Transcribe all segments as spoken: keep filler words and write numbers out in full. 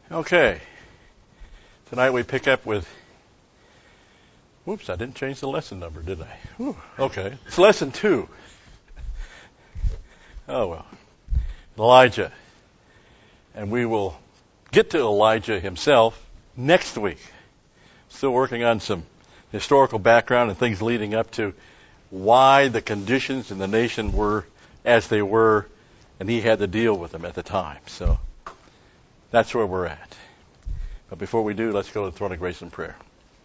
Okay. Tonight we pick up with, whoops, I didn't change the lesson number, did I? Whew, okay. It's lesson two. Oh, well. Elijah. And we will get to Elijah himself next week. Still working on some historical background and things leading up to why the conditions in the nation were as they were, and he had to deal with them at the time. So that's where we're at. But before we do, let's go to the throne of grace in prayer.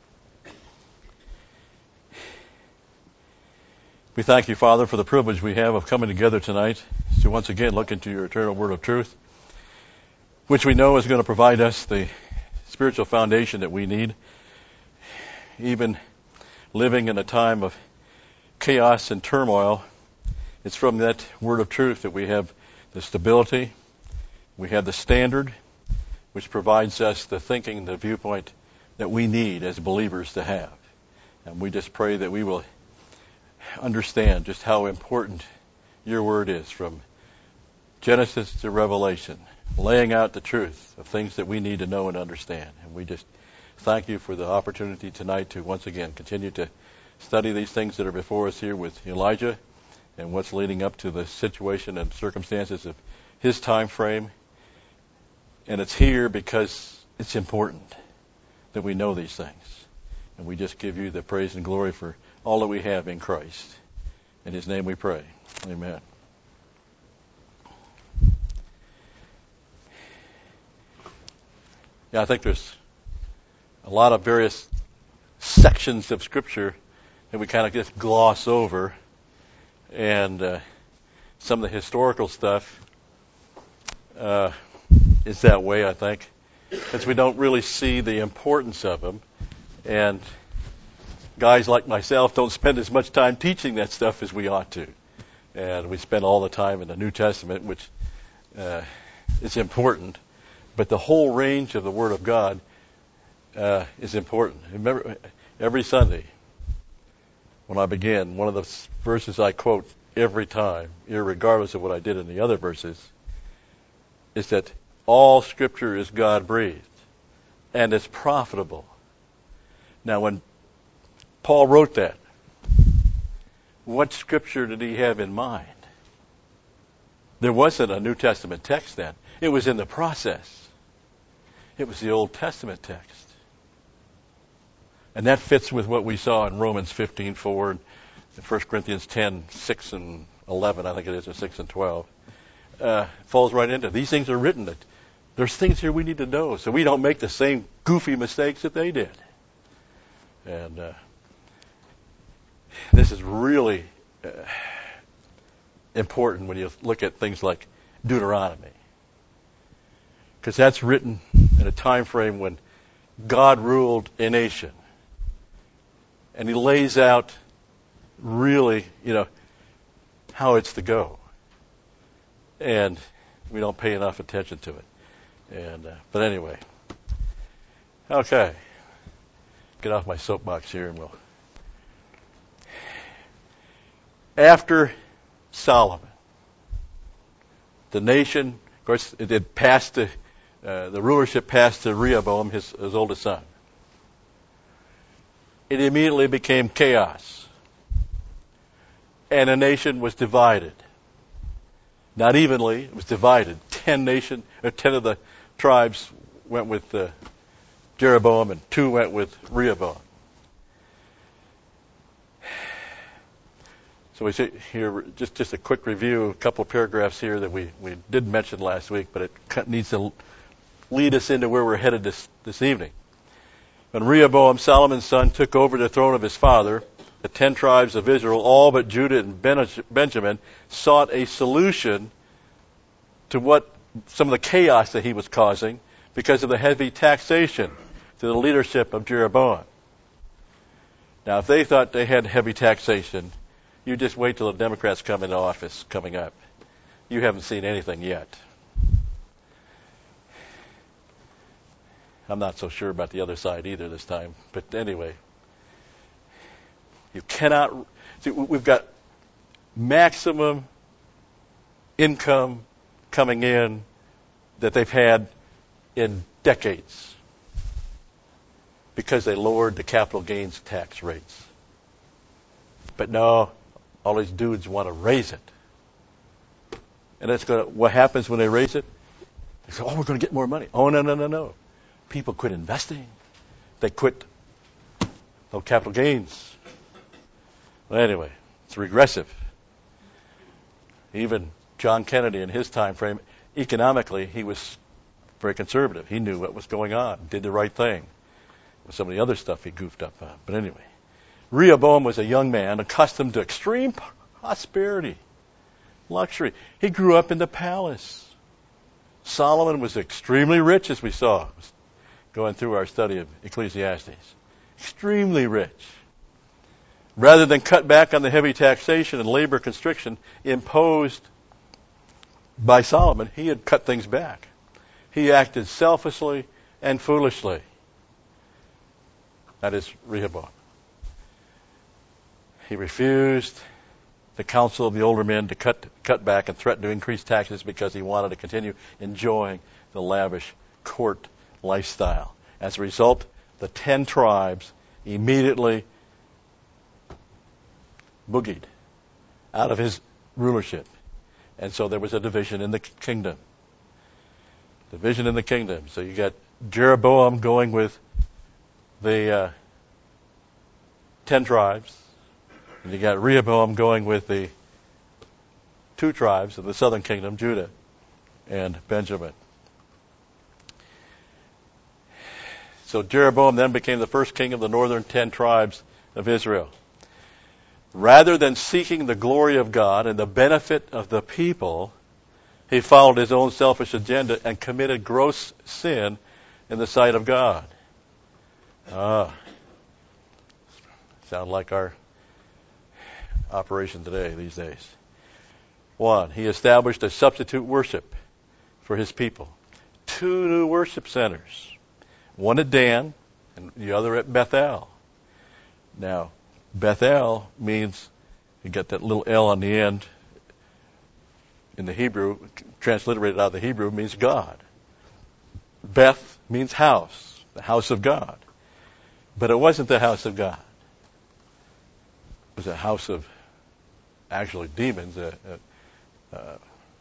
We thank you, Father, for the privilege we have of coming together tonight to once again look into your eternal word of truth, which we know is going to provide us the spiritual foundation that we need, even living in a time of chaos and turmoil. It's from that word of truth that we have the stability, we have the standard, which provides us the thinking, the viewpoint that we need as believers to have. And we just pray that we will understand just how important your word is, from Genesis to Revelation, laying out the truth of things that we need to know and understand. And we just thank you for the opportunity tonight to once again continue to study these things that are before us here with Elijah and what's leading up to the situation and circumstances of his time frame. And it's here because it's important that we know these things. And we just give you the praise and glory for all that we have in Christ. In his name we pray. Amen. Yeah, I think there's a lot of various sections of Scripture that we kind of just gloss over. And uh, some of the historical stuff uh, is that way, I think, because we don't really see the importance of them. And guys like myself don't spend as much time teaching that stuff as we ought to. And we spend all the time in the New Testament, which uh, is important. But the whole range of the Word of God uh, is important. Remember, every Sunday when I begin, one of the verses I quote every time, irregardless of what I did in the other verses, is that all Scripture is God-breathed and it's profitable. Now, when Paul wrote that, what Scripture did he have in mind? There wasn't a New Testament text then. It was in the process. It was the Old Testament text. And that fits with what we saw in Romans fifteen four and First Corinthians ten six and eleven, I think it is, or six and twelve. Uh, falls right into it. These things are written that there's things here we need to know so we don't make the same goofy mistakes that they did. And uh, this is really uh, important when you look at things like Deuteronomy, because that's written in a time frame when God ruled a nation, and he lays out really, you know, how it's to go. And we don't pay enough attention to it. And uh, but anyway, okay, get off my soapbox here, and we'll. After Solomon, the nation, of course, it, it passed to uh, the rulership passed to Rehoboam, his, his oldest son. It immediately became chaos, and a nation was divided. Not evenly, it was divided. Ten nation, or ten of the tribes went with uh, Jeroboam, and two went with Rehoboam. So we see here just just a quick review, a couple of paragraphs here that we, we did mention last week, but it needs to lead us into where we're headed this this evening. When Rehoboam, Solomon's son, took over the throne of his father, the ten tribes of Israel, all but Judah and Benjamin, sought a solution to what some of the chaos that he was causing because of the heavy taxation to the leadership of Jeroboam. Now, if they thought they had heavy taxation, you just wait till the Democrats come into office coming up. You haven't seen anything yet. I'm not so sure about the other side either this time. But anyway, you cannot... See, we've got maximum income coming in that they've had in decades because they lowered the capital gains tax rates. But no, all these dudes want to raise it. And that's going to, what happens when they raise it? They say, oh, we're going to get more money. Oh, no, no, no, no. People quit investing. They quit those capital gains. Well, anyway, it's regressive. Even John Kennedy in his time frame, economically, he was very conservative. He knew what was going on, did the right thing. With some of the other stuff he goofed up on. But anyway, Rehoboam was a young man accustomed to extreme prosperity, luxury. He grew up in the palace. Solomon was extremely rich, as we saw, going through our study of Ecclesiastes. Extremely rich. Rather than cut back on the heavy taxation and labor constriction imposed by Solomon, he had cut things back. He acted selfishly and foolishly. That is Rehoboam. He refused the counsel of the older men to cut cut back and threatened to increase taxes because he wanted to continue enjoying the lavish court lifestyle. As a result, the ten tribes immediately boogied out of his rulership. And so there was a division in the kingdom. Division in the kingdom. So you got Jeroboam going with the uh, ten tribes. And you got Rehoboam going with the two tribes of the southern kingdom, Judah and Benjamin. So Jeroboam then became the first king of the northern ten tribes of Israel. Rather than seeking the glory of God and the benefit of the people, he followed his own selfish agenda and committed gross sin in the sight of God. Ah, sound like our operation today, these days. One, he established a substitute worship for his people. Two new worship centers. One at Dan and the other at Bethel. Now, Bethel means, you get that little L on the end in the Hebrew, transliterated out of the Hebrew, means God. Beth means house, the house of God. But it wasn't the house of God. It was a house of actually demons, uh, uh, uh,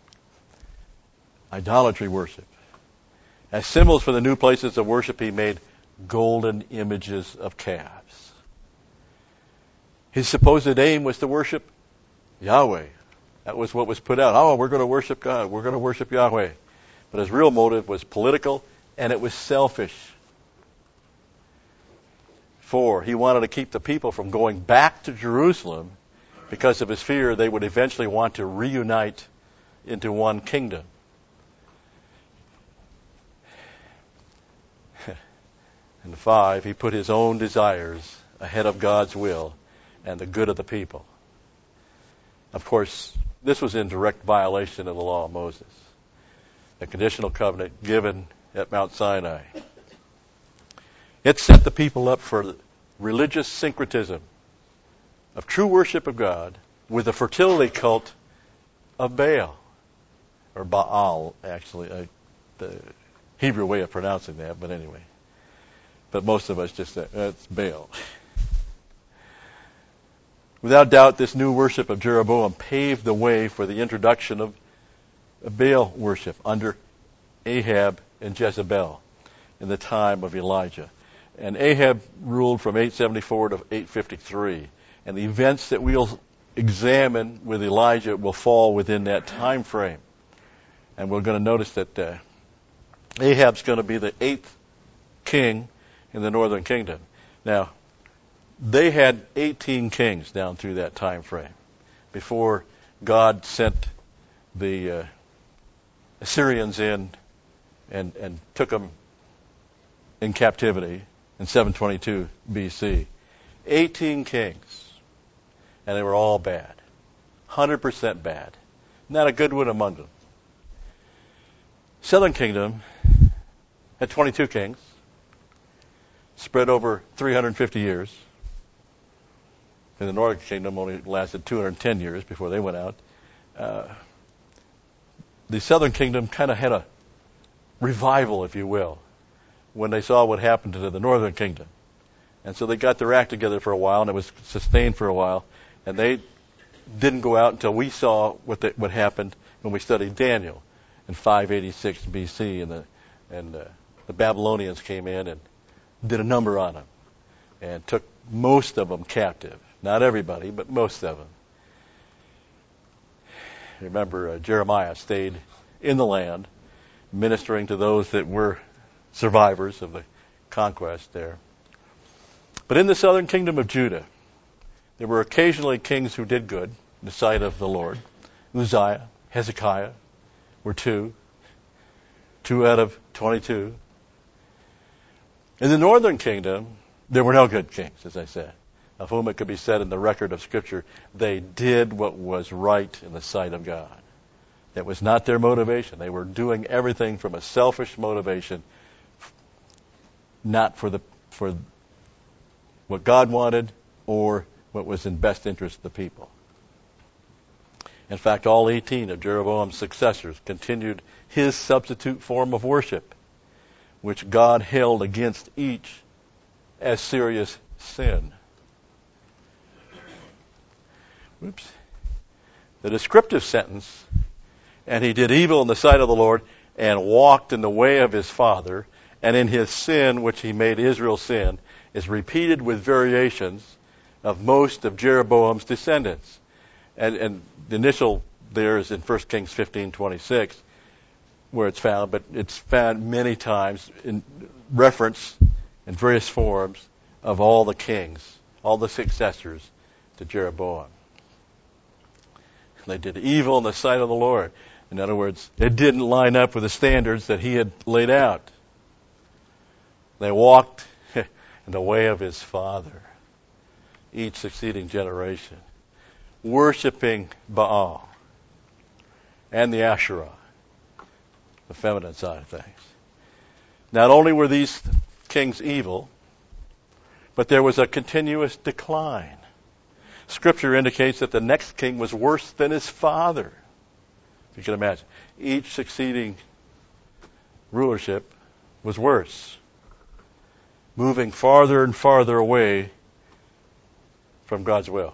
idolatry worship. As symbols for the new places of worship, he made golden images of calves. His supposed aim was to worship Yahweh. That was what was put out. Oh, we're going to worship God. We're going to worship Yahweh. But his real motive was political, and it was selfish. Four, he wanted to keep the people from going back to Jerusalem because of his fear they would eventually want to reunite into one kingdom. And five, he put his own desires ahead of God's will and the good of the people. Of course, this was in direct violation of the law of Moses, a conditional covenant given at Mount Sinai. It set the people up for religious syncretism of true worship of God with the fertility cult of Baal, or Baal, actually, uh, the Hebrew way of pronouncing that, but anyway. But most of us just say, that's Baal. Without doubt, this new worship of Jeroboam paved the way for the introduction of Baal worship under Ahab and Jezebel in the time of Elijah. And Ahab ruled from eight seventy-four to eight fifty-three. And the events that we'll examine with Elijah will fall within that time frame. And we're going to notice that uh, Ahab's going to be the eighth king in the northern kingdom. Now, they had eighteen kings down through that time frame before God sent the uh, Assyrians in and, and took them in captivity in seven twenty-two B C. eighteen kings. And they were all bad. one hundred percent bad. Not a good one among them. Southern kingdom had twenty-two kings, spread over three hundred fifty years. And the northern kingdom only lasted two hundred ten years before they went out. Uh, the southern kingdom kind of had a revival, if you will, when they saw what happened to the northern kingdom. And so they got their act together for a while, and it was sustained for a while. And they didn't go out until we saw what the, what happened when we studied Daniel in five eighty-six B C, and the and uh, the Babylonians came in and did a number on them and took most of them captive. Not everybody, but most of them. Remember, uh, Jeremiah stayed in the land, ministering to those that were survivors of the conquest there. But in the southern kingdom of Judah, there were occasionally kings who did good in the sight of the Lord. Uzziah, Hezekiah were two. Two out of twenty-two. In the northern kingdom, there were no good kings, as I said, of whom it could be said in the record of Scripture, they did what was right in the sight of God. That was not their motivation. They were doing everything from a selfish motivation, not for the for what God wanted or what was in best interest of the people. In fact, all eighteen of Jeroboam's successors continued his substitute form of worship, which God held against each as serious sin. Oops. The descriptive sentence, and he did evil in the sight of the Lord and walked in the way of his father, and in his sin, which he made Israel sin, is repeated with variations of most of Jeroboam's descendants. And, and the initial there is in First Kings fifteen twenty-six, where it's found, but it's found many times in reference in various forms of all the kings, all the successors to Jeroboam. They did evil in the sight of the Lord. In other words, it didn't line up with the standards that he had laid out. They walked in the way of his father, each succeeding generation, worshiping Baal and the Asherah, the feminine side of things. Not only were these kings evil, but there was a continuous decline. Scripture indicates that the next king was worse than his father. You can imagine. Each succeeding rulership was worse, moving farther and farther away from God's will.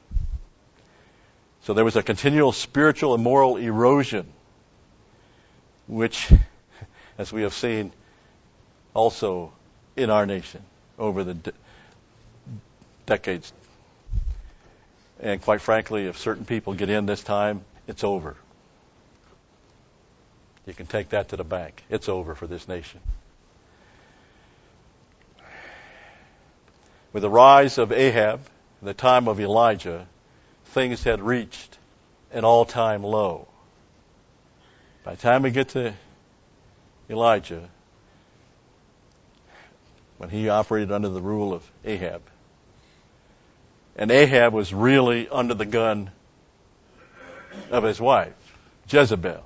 So there was a continual spiritual and moral erosion, which, as we have seen also in our nation over the de- decades. And quite frankly, if certain people get in this time, it's over. You can take that to the bank. It's over for this nation. With the rise of Ahab, in the time of Elijah, things had reached an all-time low. By the time we get to Elijah, when he operated under the rule of Ahab, and Ahab was really under the gun of his wife, Jezebel,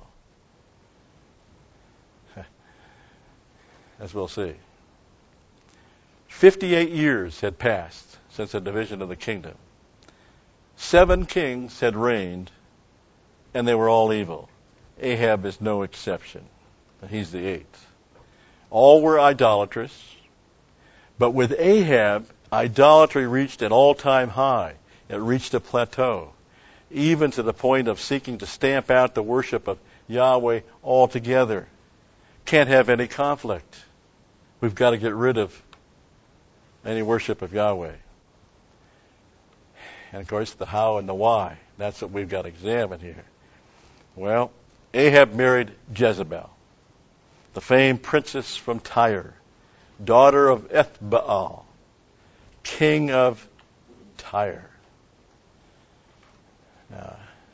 as we'll see. Fifty-eight years had passed since the division of the kingdom. Seven kings had reigned, and they were all evil. Ahab is no exception, but he's the eighth. All were idolatrous, but with Ahab, idolatry reached an all-time high. It reached a plateau, even to the point of seeking to stamp out the worship of Yahweh altogether. Can't have any conflict. We've got to get rid of any worship of Yahweh. And of course, the how and the why. That's what we've got to examine here. Well, Ahab married Jezebel, the famed princess from Tyre, daughter of Ethbaal, king of Tyre. Now,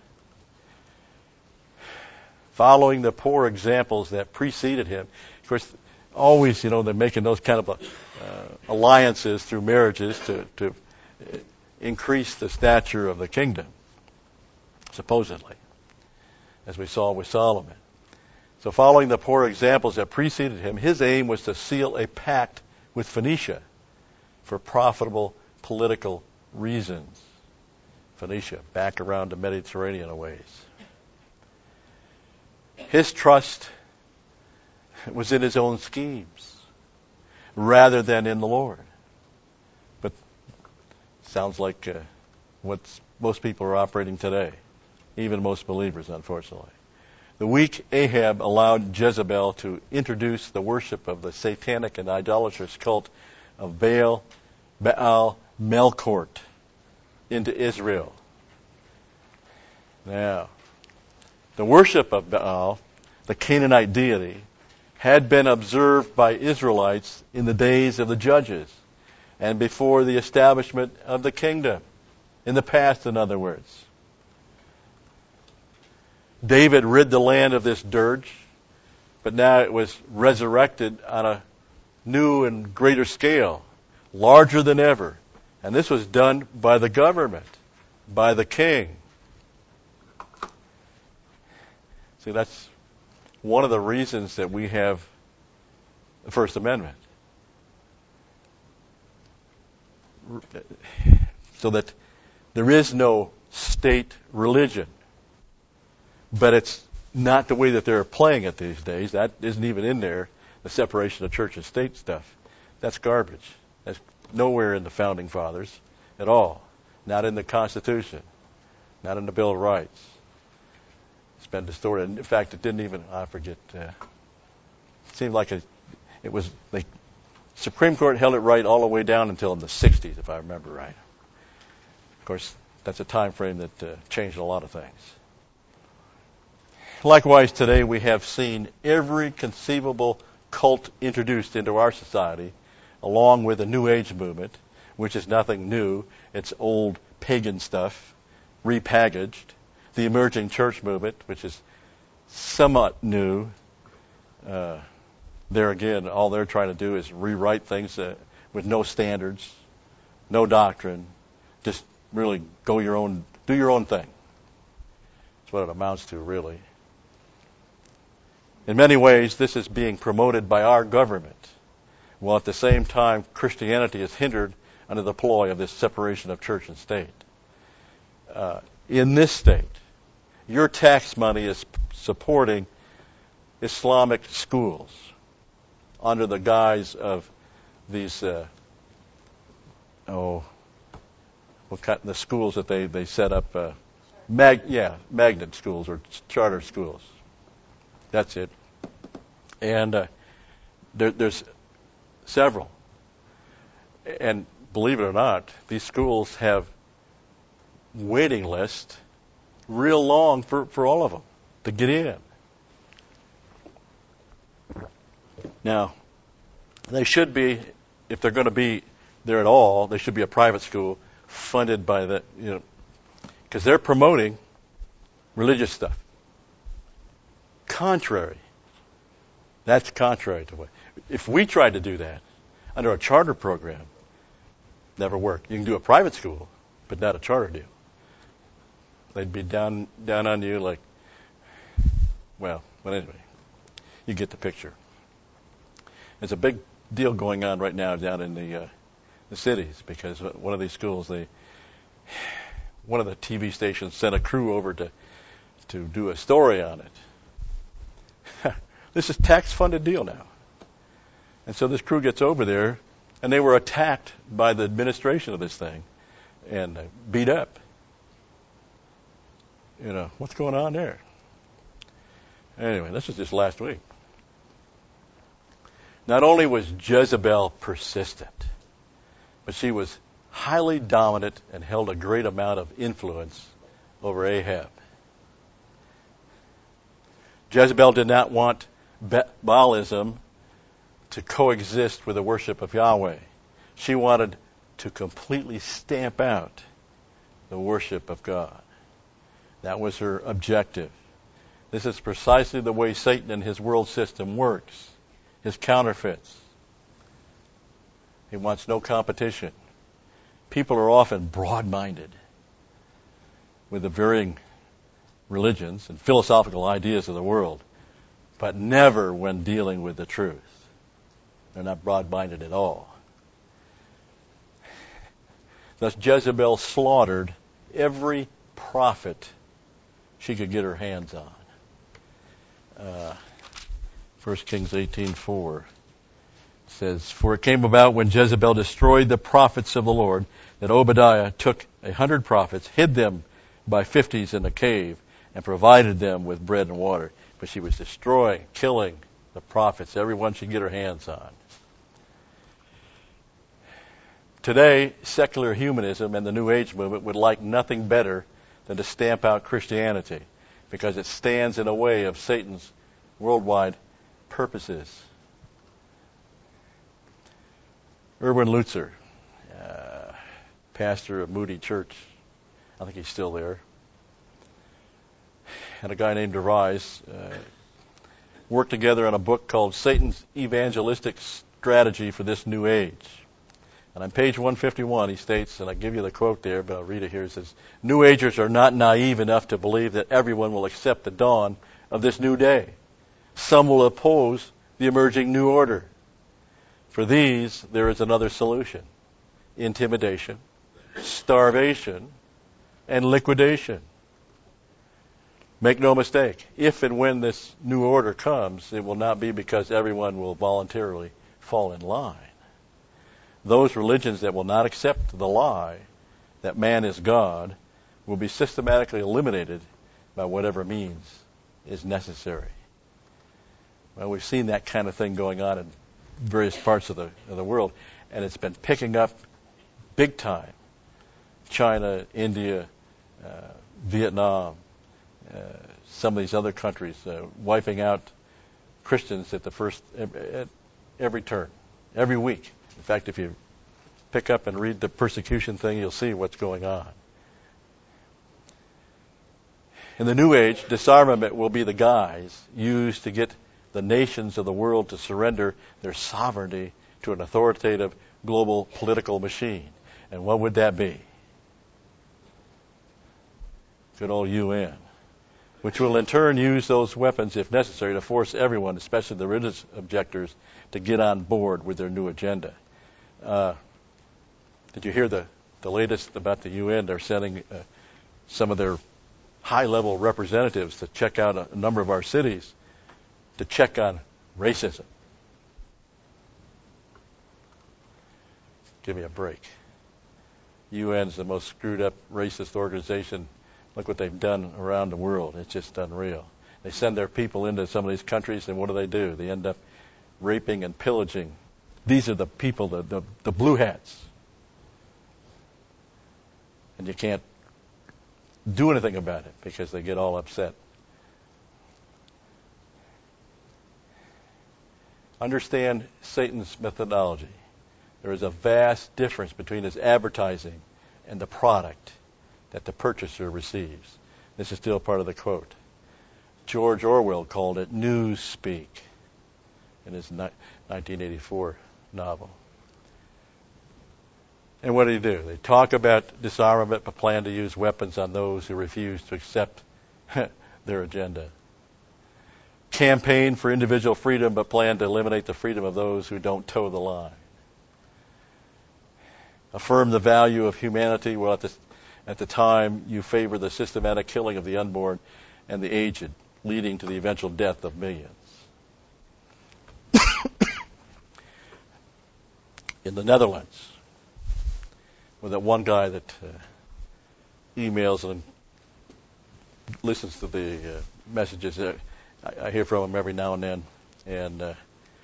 following the poor examples that preceded him, of course, always, you know, they're making those kind of uh, alliances through marriages to, to increase the stature of the kingdom, supposedly, as we saw with Solomon. So following the poor examples that preceded him, his aim was to seal a pact with Phoenicia for profitable political reasons. Phoenicia, back around the Mediterranean a ways. His trust was in his own schemes. rather than in the Lord. But sounds like uh, what most people are operating today, even most believers, unfortunately. The weak Ahab allowed Jezebel to introduce the worship of the satanic and idolatrous cult of Baal, Baal Melkort into Israel. Now, the worship of Baal, the Canaanite deity, had been observed by Israelites in the days of the judges and before the establishment of the kingdom. In the past, in other words. David rid the land of this dirge, but now it was resurrected on a new and greater scale, larger than ever. And this was done by the government, by the king. See, that's one of the reasons that we have the First Amendment. So that there is no state religion. But it's not the way that they're playing it these days. That isn't even in there, the separation of church and state stuff. That's garbage. That's nowhere in the Founding Fathers at all. Not in the Constitution. Not in the Bill of Rights. It's been distorted. In fact, it didn't even, I forget, uh, it seemed like it, it was, the Supreme Court held it right all the way down until in the sixties, if I remember right. Of course, that's a time frame that uh, changed a lot of things. Likewise, today we have seen every conceivable cult introduced into our society, along with the New Age movement, which is nothing new. It's old pagan stuff, repackaged. The emerging church movement, which is somewhat new. Uh, there again, all they're trying to do is rewrite things uh, with no standards, no doctrine. Just really go your own, do your own thing. That's what it amounts to, really. In many ways, this is being promoted by our government, while at the same time Christianity is hindered under the ploy of this separation of church and state. Uh, in this state, your tax money is supporting Islamic schools under the guise of these, uh, oh, what kind, the schools that they, they set up, uh, mag, yeah, magnet schools or charter schools. That's it. And uh, there, there's several. And believe it or not, these schools have waiting lists real long for, for all of them to get in. Now, they should be, if they're going to be there at all, they should be a private school funded by the, you know, because they're promoting religious stuff. Contrary. That's contrary to what. If we tried to do that under a charter program, never work. You can do a private school, but not a charter deal. They'd be down down on you like, well, but anyway, you get the picture. There's a big deal going on right now down in the uh, the cities because one of these schools, they, one of the T V stations sent a crew over to to do a story on it. This is a tax-funded deal now. And so this crew gets over there, and they were attacked by the administration of this thing and uh, beat up. You know, what's going on there? Anyway, this was just last week. Not only was Jezebel persistent, but she was highly dominant and held a great amount of influence over Ahab. Jezebel did not want Baalism to coexist with the worship of Yahweh. She wanted to completely stamp out the worship of God. That was her objective. This is precisely the way Satan and his world system works. His counterfeits. He wants no competition. People are often broad-minded with the varying religions and philosophical ideas of the world, but never when dealing with the truth. They're not broad-minded at all. Thus Jezebel slaughtered every prophet she could get her hands on. Uh, First Kings eighteen four says, "For it came about when Jezebel destroyed the prophets of the Lord, that Obadiah took a hundred prophets, hid them by fifties in a cave, and provided them with bread and water." But she was destroying, killing the prophets, everyone she'd get her hands on. Today, secular humanism and the New Age movement would like nothing better than to stamp out Christianity, because it stands in a way of Satan's worldwide purposes. Erwin Lutzer, uh, pastor of Moody Church, I think he's still there, and a guy named DeVries uh, worked together on a book called Satan's Evangelistic Strategy for This New Age. And on page one fifty-one, he states, and I give you the quote there, but I'll read it here. It says, "New Agers are not naive enough to believe that everyone will accept the dawn of this new day. Some will oppose the emerging new order. For these, there is another solution: intimidation, starvation, and liquidation. Make no mistake, if and when this new order comes, it will not be because everyone will voluntarily fall in line. Those religions that will not accept the lie that man is God will be systematically eliminated by whatever means is necessary." Well, we've seen that kind of thing going on in various parts of the of the world, and it's been picking up big time. China, India, uh, Vietnam, uh, some of these other countries, uh, wiping out Christians at the first at every turn, every week. In fact, if you pick up and read the persecution thing, you'll see what's going on. In the New Age, disarmament will be the guise used to get the nations of the world to surrender their sovereignty to an authoritative global political machine. And what would that be? Good old U N, which will in turn use those weapons if necessary to force everyone, especially the religious objectors, to get on board with their new agenda. Uh, did you hear the, the latest about the U N? They're sending uh, some of their high-level representatives to check out a, a number of our cities to check on racism. Give me a break. U N's the most screwed up racist organization. Look what they've done around the world. It's just unreal. They send their people into some of these countries, and what do they do? They end up raping and pillaging. These are the people, the, the, the blue hats. And you can't do anything about it because they get all upset. Understand Satan's methodology. There is a vast difference between his advertising and the product that the purchaser receives. This is still part of the quote. George Orwell called it newspeak in his nineteen eighty-four novel. And what do you do? They talk about disarmament but plan to use weapons on those who refuse to accept their agenda. Campaign for individual freedom but plan to eliminate the freedom of those who don't toe the line. Affirm the value of humanity while at the, at the time you favor the systematic killing of the unborn and the aged, leading to the eventual death of millions. In the Netherlands, with that one guy that uh, emails and listens to the uh, messages, uh, I, I hear from him every now and then, and uh,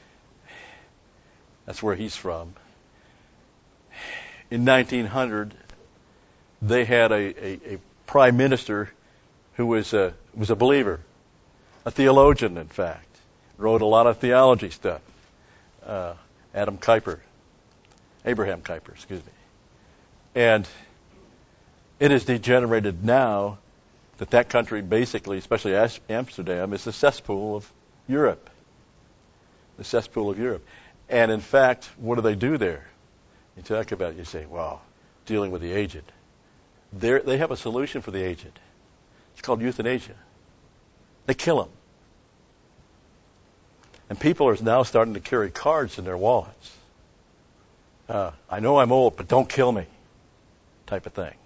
that's where he's from. In nineteen hundred, they had a, a, a prime minister who was a, was a believer, a theologian, in fact, wrote a lot of theology stuff. Uh, Adam Kuyper, Abraham Kuyper, excuse me. And it has degenerated now that that country basically, especially Amsterdam, is the cesspool of Europe. The cesspool of Europe. And in fact, what do they do there? You talk about it, you say, wow, dealing with the aged. They're, they have a solution for the aged. It's called euthanasia. They kill them. And people are now starting to carry cards in their wallets. Uh, I know I'm old, but don't kill me, type of thing.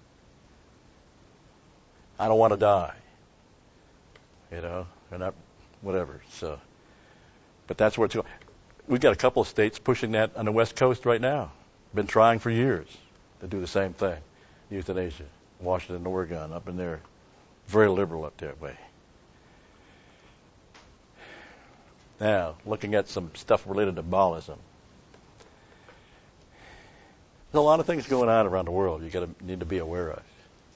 I don't want to die. You know, and not whatever. So, but that's where it's going. we've got a couple of states pushing that on the West Coast right now. Been trying for years to do the same thing. Euthanasia, Washington, Oregon, up in there. Very liberal up that way. Now, looking at some stuff related to Baalism. There's a lot of things going on around the world you got to need to be aware of.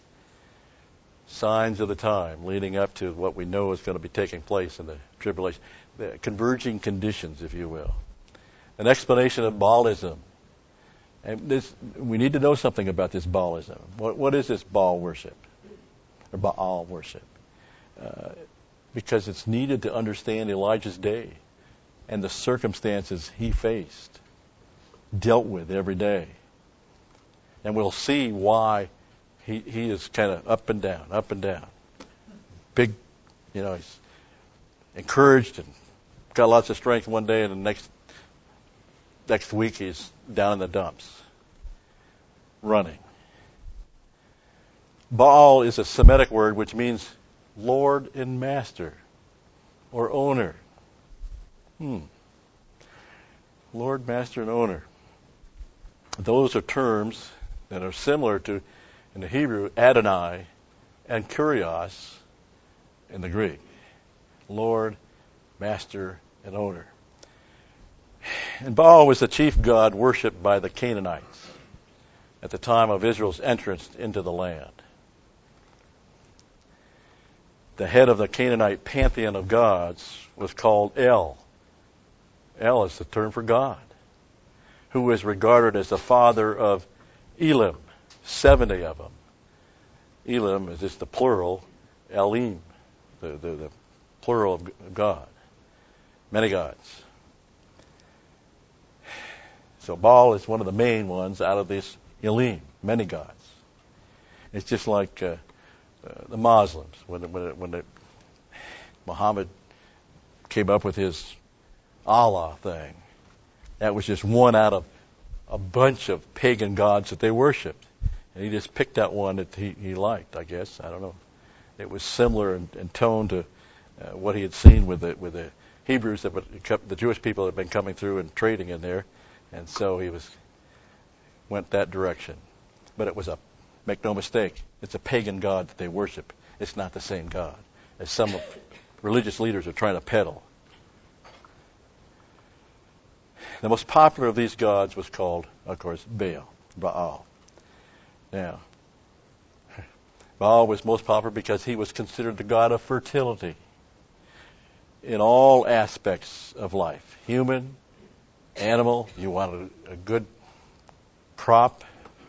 Signs of the time leading up to what we know is going to be taking place in the tribulation. The converging conditions, if you will. An explanation of Baalism. And this, we need to know something about this Baalism. What, what is this Baal worship? Or Baal worship? Uh, because it's needed to understand Elijah's day and the circumstances he faced, dealt with every day. And we'll see why he, he is kind of up and down, up and down. Big, you know, he's encouraged and got lots of strength one day, and the next next week he's down in the dumps, running. Baal is a Semitic word which means Lord and Master or owner. Hmm. Lord, Master, and owner. Those are terms that are similar to, in the Hebrew, Adonai and Kurios in the Greek. Lord, Master, and owner. And Baal was the chief god worshipped by the Canaanites at the time of Israel's entrance into the land. The head of the Canaanite pantheon of gods was called El. El is the term for God, who was regarded as the father of Elim, seventy of them. Elim is just the plural, Elim, the, the, the plural of God, many gods. So Baal is one of the main ones out of this Elim, many gods. It's just like uh, uh, the Muslims, when when, it, when it, Muhammad came up with his Allah thing. That was just one out of a bunch of pagan gods that they worshipped. And he just picked out one that he, he liked, I guess. I don't know. It was similar in, in tone to uh, what he had seen with the, with the Hebrews, that the Jewish people that had been coming through and trading in there. And so he was went that direction. But it was a, make no mistake, it's a pagan god that they worship. It's not the same God as some religious leaders are trying to peddle. The most popular of these gods was called, of course, Baal, Baal. Now, Baal was most popular because he was considered the god of fertility in all aspects of life. Human, animal, you wanted a good crop,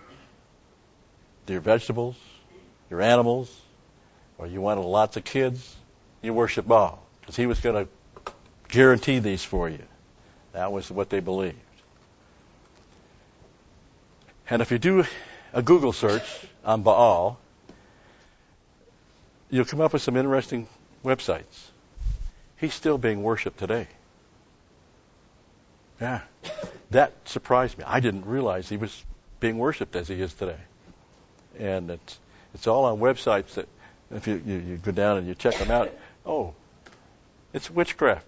your vegetables, your animals, or you wanted lots of kids, you worship Baal, because he was going to guarantee these for you. That was what they believed. And if you do a Google search on Baal, you'll come up with some interesting websites. He's still being worshipped today. Yeah, that surprised me. I didn't realize he was being worshipped as he is today. And it's it's all on websites that if you, you, you go down and you check them out, oh, it's witchcraft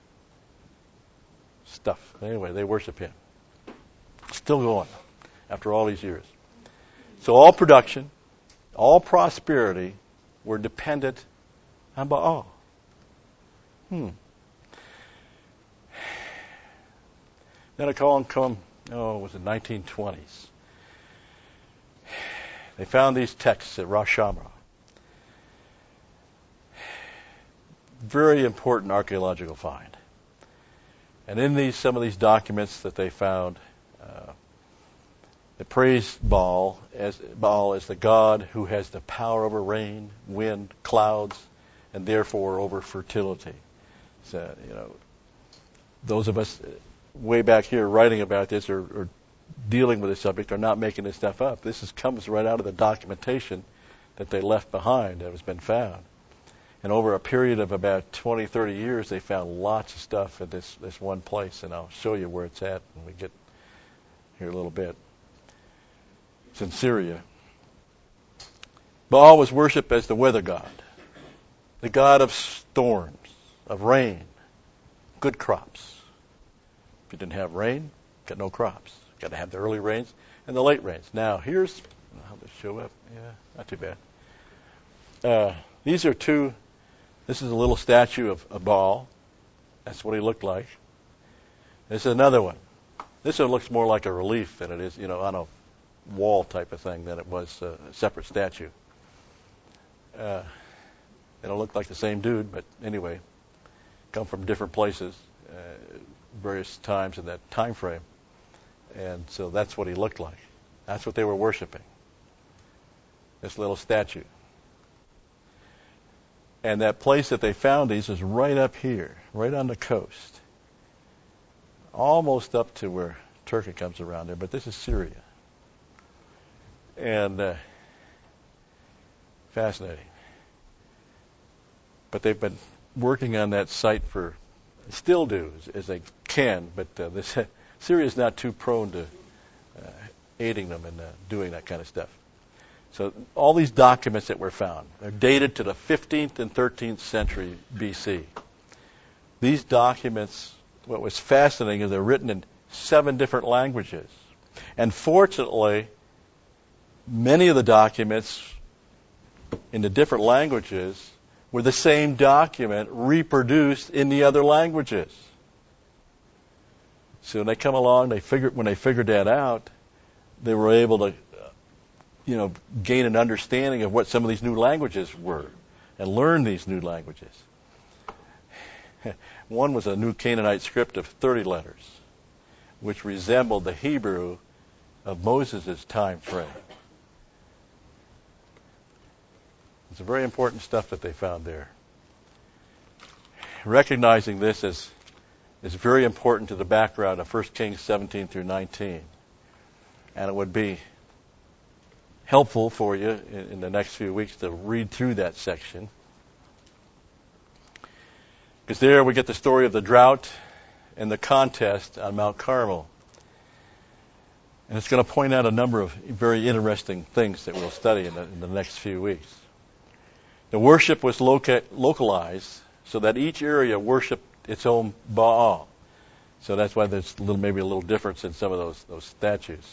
stuff. Anyway, they worship him. Still going after all these years. So all production, all prosperity were dependent on Baal. Hmm. Then a call come, oh, it was the nineteen twenties. They found these texts at Ras Shamra. Very important archaeological find. And in these, some of these documents that they found, uh, they praised Baal as Baal as the god who has the power over rain, wind, clouds, and therefore over fertility. So, you know, those of us way back here writing about this or, or dealing with this subject are not making this stuff up. This is, comes right out of the documentation that they left behind that has been found. And over a period of about twenty, thirty years, they found lots of stuff at this, this one place, and I'll show you where it's at when we get here a little bit. It's in Syria. Baal was worshipped as the weather god, the god of storms, of rain, good crops. If you didn't have rain, got no crops. Got to have the early rains and the late rains. Now, here's how this show up. Yeah, not too bad. Uh, these are two. This is a little statue of, of Baal. That's what he looked like. This is another one. This one looks more like a relief than it is, you know, on a wall type of thing than it was a separate statue. Uh, it'll look like the same dude, but anyway, come from different places, uh, various times in that time frame. And so that's what he looked like. That's what they were worshiping. This little statue. And that place that they found these is right up here, right on the coast. Almost up to where Turkey comes around there, but this is Syria. And uh, fascinating. But they've been working on that site for, still do as, as they can, but uh, this Syria is not too prone to uh, aiding them in uh, doing that kind of stuff. So all these documents that were found are dated to the fifteenth and thirteenth century B C. These documents, what was fascinating is they're written in seven different languages. And fortunately, many of the documents in the different languages were the same document reproduced in the other languages. So when they come along, they figured when they figured that out, they were able to, you know, gain an understanding of what some of these new languages were and learn these new languages. One was a new Canaanite script of thirty letters, which resembled the Hebrew of Moses' time frame. It's very important stuff that they found there. Recognizing this as is very important to the background of First Kings seventeen through nineteen. And it would be helpful for you in, in the next few weeks to read through that section. Because there we get the story of the drought and the contest on Mount Carmel. And it's going to point out a number of very interesting things that we'll study in the, in the next few weeks. The worship was loca- localized so that each area worshiped its own Baal. So that's why there's a little, maybe a little difference in some of those, those statues.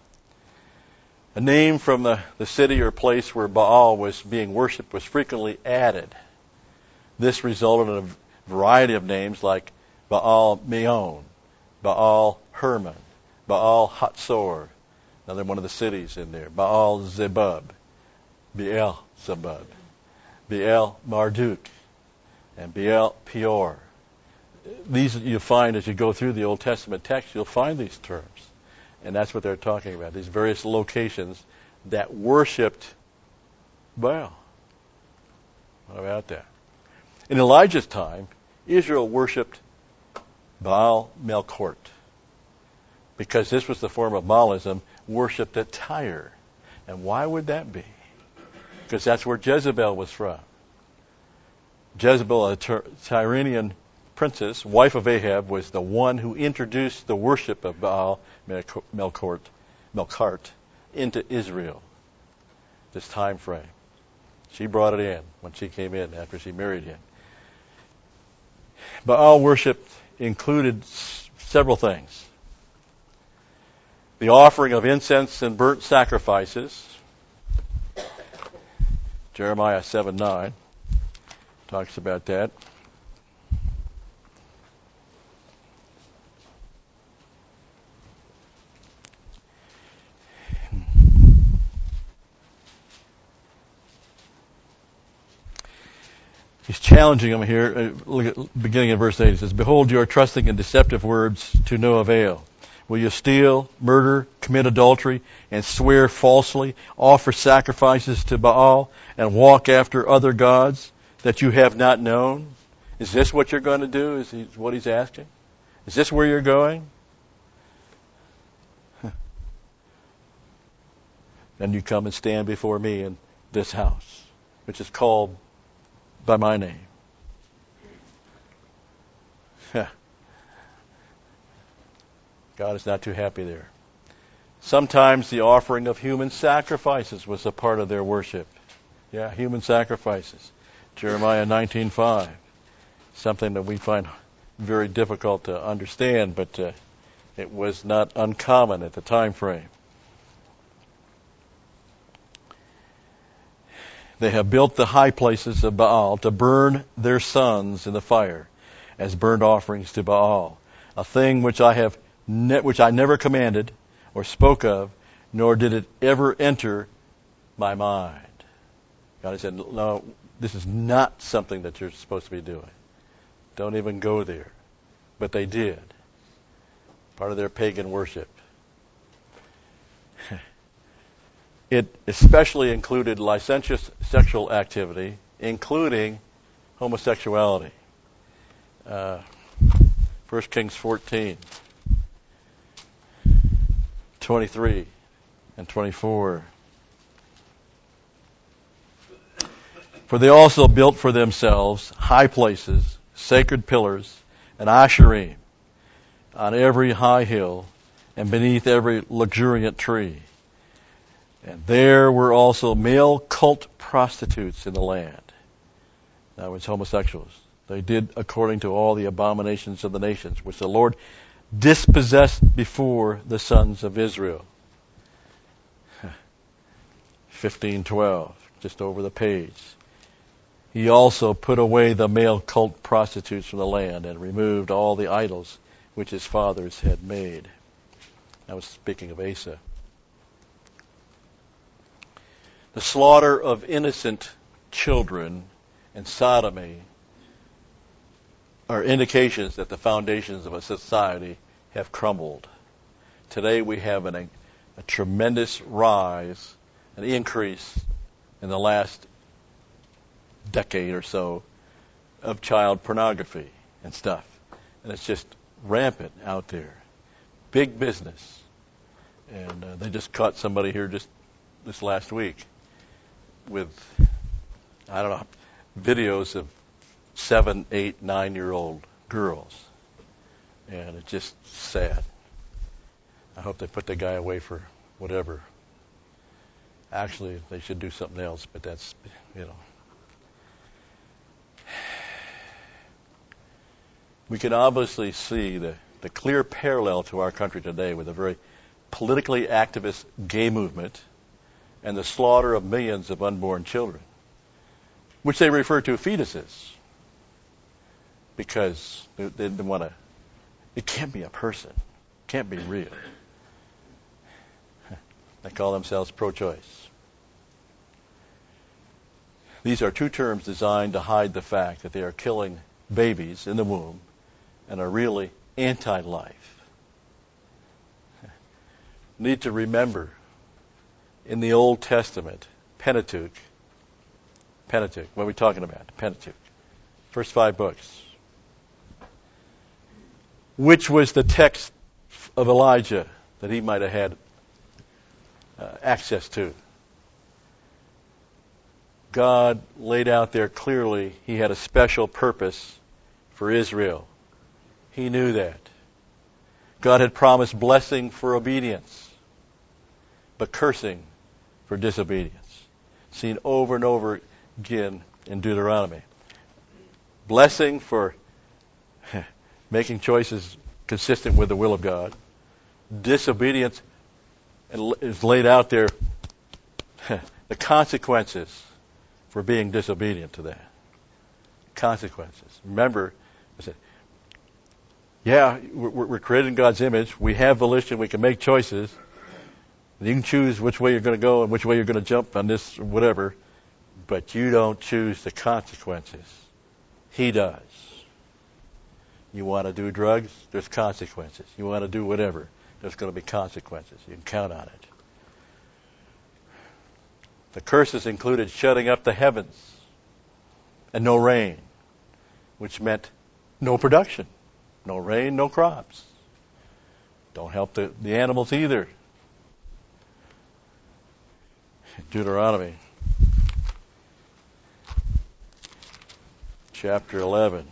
A name from the, the city or place where Baal was being worshipped was frequently added. This resulted in a variety of names like Baal Meon, Baal Hermon, Baal Hatzor, another one of the cities in there, Baal Zebub, Baal Zebub, Baal Marduk, and Baal Peor. These you find as you go through the Old Testament text, you'll find these terms. And that's what they're talking about, these various locations that worshipped Baal. What about that? In Elijah's time, Israel worshipped Baal Melkort, because this was the form of Baalism worshipped at Tyre. And why would that be? Because that's where Jezebel was from. Jezebel, a Tyrian princess, wife of Ahab, was the one who introduced the worship of Baal Melkort, Melkart into Israel, this time frame. She brought it in when she came in after she married him. Baal worship included s- several things. The offering of incense and burnt sacrifices. Jeremiah seven nine talks about that. He's challenging them here. Uh, look at beginning in verse eight. He says, "Behold, you are trusting in deceptive words to no avail. Will you steal, murder, commit adultery, and swear falsely, offer sacrifices to Baal, and walk after other gods that you have not known?" Is this what you're going to do? Is he, what he's asking? Is this where you're going? Then you come and stand before me in this house, which is called by my name. God is not too happy there. Sometimes the offering of human sacrifices was a part of their worship. Yeah, human sacrifices. Jeremiah nineteen five. Something that we find very difficult to understand, but uh, it was not uncommon at the time frame. They have built the high places of Baal to burn their sons in the fire as burnt offerings to Baal, a thing which I have ne- which I never commanded or spoke of, nor did it ever enter my mind. God said, no, this is not something that you're supposed to be doing. Don't even go there. But they did. Part of their pagan worship. It especially included licentious sexual activity, including homosexuality. Uh, First Kings fourteen, twenty-three and twenty-four. For they also built for themselves high places, sacred pillars, and asherim on every high hill and beneath every luxuriant tree. And there were also male cult prostitutes in the land. That was homosexuals. They did according to all the abominations of the nations, which the Lord dispossessed before the sons of Israel. fifteen twelve, just over the page. He also put away the male cult prostitutes from the land and removed all the idols which his fathers had made. I was speaking of Asa. The slaughter of innocent children and sodomy are indications that the foundations of a society have crumbled. Today we have an, a, a tremendous rise, an increase in the last decade or so of child pornography and stuff. And it's just rampant out there. Big business. And uh, they just caught somebody here just this last week with, I don't know, videos of seven, eight, nine-year-old girls. And it's just sad. I hope they put the guy away for whatever. Actually, they should do something else, but that's, you know. We can obviously see the, the clear parallel to our country today with a very politically activist gay movement and the slaughter of millions of unborn children, which they refer to as fetuses, because they, they didn't want to. It can't be a person. It can't be real. They call themselves pro-choice. These are two terms designed to hide the fact that they are killing babies in the womb and are really anti-life. Need to remember, in the Old Testament, Pentateuch, Pentateuch, what are we talking about? Pentateuch. First five books. Which was the text of Elijah that he might have had uh, access to. God laid out there clearly he had a special purpose for Israel. He knew that. God had promised blessing for obedience, but cursing for disobedience. Seen over and over again in Deuteronomy. Blessing for making choices consistent with the will of God. Disobedience is laid out there. The consequences for being disobedient to that. Consequences. Remember, I said, yeah, we're, we're created in God's image. We have volition. We can make choices. You can choose which way you're going to go and which way you're going to jump on this or whatever, but you don't choose the consequences. He does. You want to do drugs? There's consequences. You want to do whatever? There's going to be consequences. You can count on it. The curses included shutting up the heavens and no rain, which meant no production. No rain, no crops. Don't help the, the animals either. Deuteronomy chapter eleven.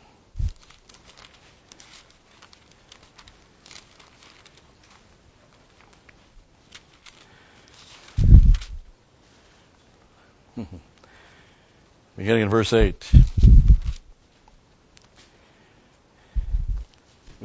Beginning in verse eight.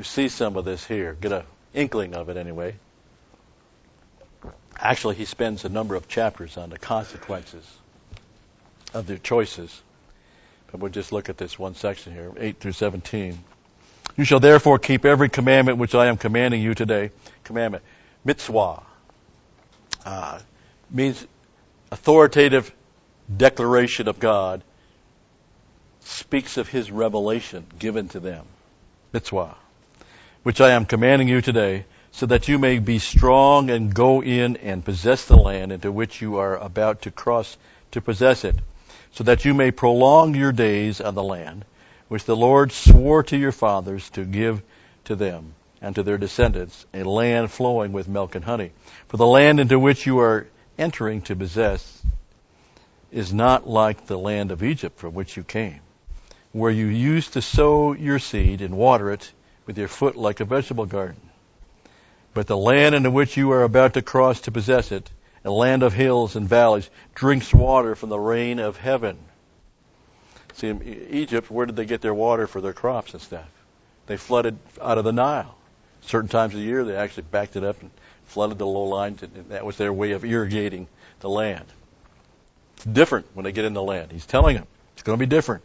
We see some of this here. Get an inkling of it anyway. Actually, he spends a number of chapters on the consequences of their choices. But we'll just look at this one section here, eight through seventeen. You shall therefore keep every commandment which I am commanding you today. Commandment. Mitzvah. Uh, means authoritative declaration of God. Speaks of his revelation given to them. Mitzvah. Which I am commanding you today, so that you may be strong and go in and possess the land into which you are about to cross to possess it, so that you may prolong your days on the land, which the Lord swore to your fathers to give to them and to their descendants, a land flowing with milk and honey. For the land into which you are entering to possess is not like the land of Egypt from which you came, where you used to sow your seed and water it with your foot like a vegetable garden. But the land into which you are about to cross to possess it, a land of hills and valleys, drinks water from the rain of heaven. See, in Egypt, where did they get their water for their crops and stuff? They flooded out of the Nile. Certain times of the year, they actually backed it up and flooded the lowlands, and that was their way of irrigating the land. It's different when they get in the land. He's telling them it's going to be different.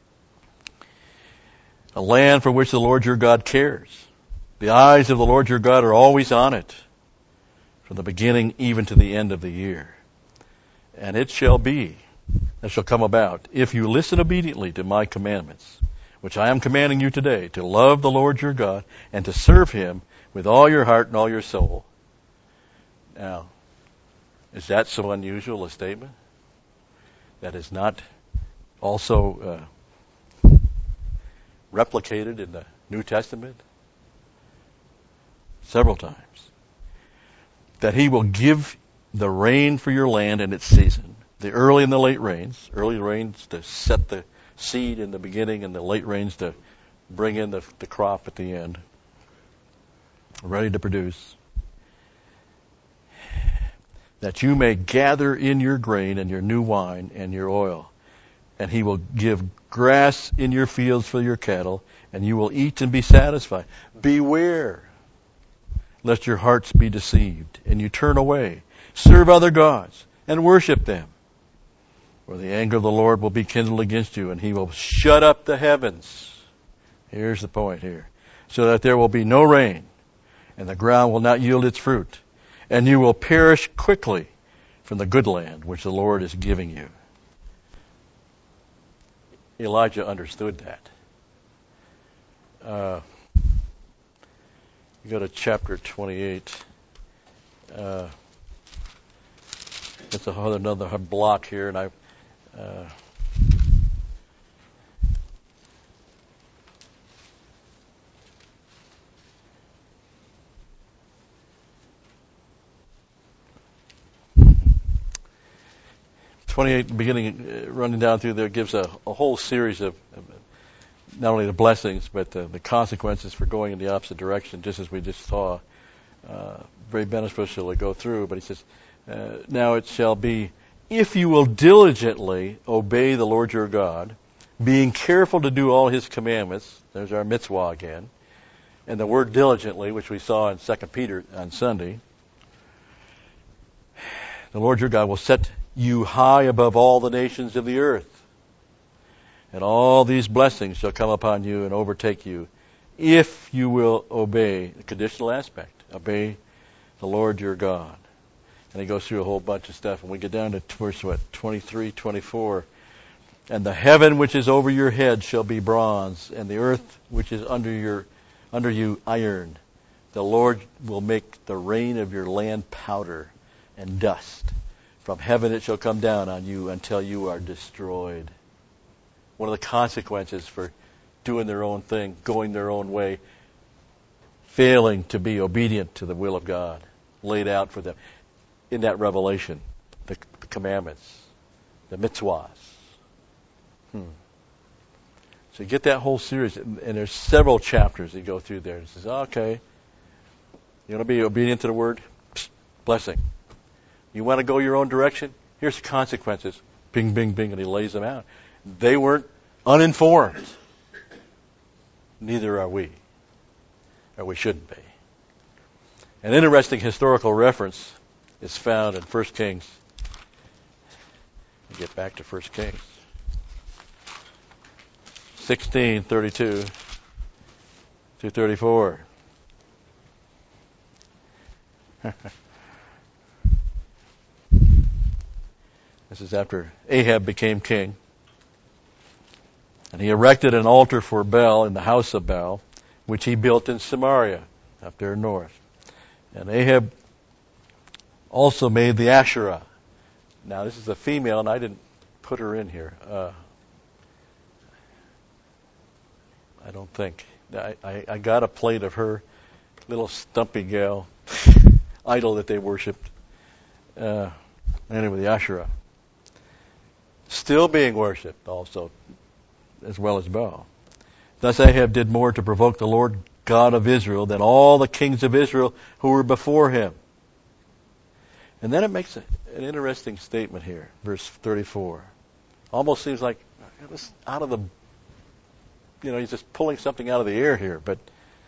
A land for which the Lord your God cares. The eyes of the Lord your God are always on it, from the beginning even to the end of the year. And it shall be, that shall come about, if you listen obediently to my commandments, which I am commanding you today, to love the Lord your God and to serve him with all your heart and all your soul. Now, is that so unusual a statement? That is not also uh, replicated in the New Testament several times. That he will give the rain for your land in its season, the early and the late rains. Early rains to set the seed in the beginning, and the late rains to bring in the, the crop at the end, ready to produce. That you may gather in your grain and your new wine and your oil. And he will give grass in your fields for your cattle, and you will eat and be satisfied. Beware, lest your hearts be deceived, and you turn away, serve other gods, and worship them. For the anger of the Lord will be kindled against you, and he will shut up the heavens. Here's the point here. So that there will be no rain, and the ground will not yield its fruit, and you will perish quickly from the good land which the Lord is giving you. Elijah understood that. Uh, you go to chapter twenty-eight. Uh, it's a, another block here, and I. Uh, twenty-eight, beginning, uh, running down through there, gives a, a whole series of, of not only the blessings, but uh, the consequences for going in the opposite direction, just as we just saw. Uh, very beneficial to go through, but he says, uh, now it shall be, if you will diligently obey the Lord your God, being careful to do all his commandments, there's our mitzvah again, and the word diligently, which we saw in Second Peter on Sunday, the Lord your God will set you high above all the nations of the earth, and all these blessings shall come upon you and overtake you, if you will obey, the conditional aspect, obey the Lord your God. And he goes through a whole bunch of stuff. And we get down to verse, what, twenty-three, twenty-four. And the heaven which is over your head shall be bronze, and the earth which is under your under you iron. The Lord will make the rain of your land powder and dust. From heaven it shall come down on you until you are destroyed. One of the consequences for doing their own thing, going their own way, failing to be obedient to the will of God laid out for them. In that revelation, the, the commandments, the mitzvahs. Hmm. So you get that whole series, and, and there's several chapters that go through there. It says, okay, you want to be obedient to the word? Psst, blessing. You want to go your own direction? Here's the consequences. Bing, bing, bing, and he lays them out. They weren't uninformed. Neither are we. or we shouldn't be. An interesting historical reference is found in First Kings. Let me get back to First Kings. sixteen, thirty-two to thirty-four. This is after Ahab became king. And he erected an altar for Baal in the house of Baal, which he built in Samaria, up there north. And Ahab also made the Asherah. Now, this is a female, and I didn't put her in here. Uh, I don't think. I, I, I got a plate of her little stumpy gal idol that they worshipped. Uh, anyway, the Asherah. Still being worshipped also, as well as Baal. Thus Ahab did more to provoke the Lord God of Israel than all the kings of Israel who were before him. And then it makes a, an interesting statement here, verse thirty-four. Almost seems like it was out of the, you know, he's just pulling something out of the air here. But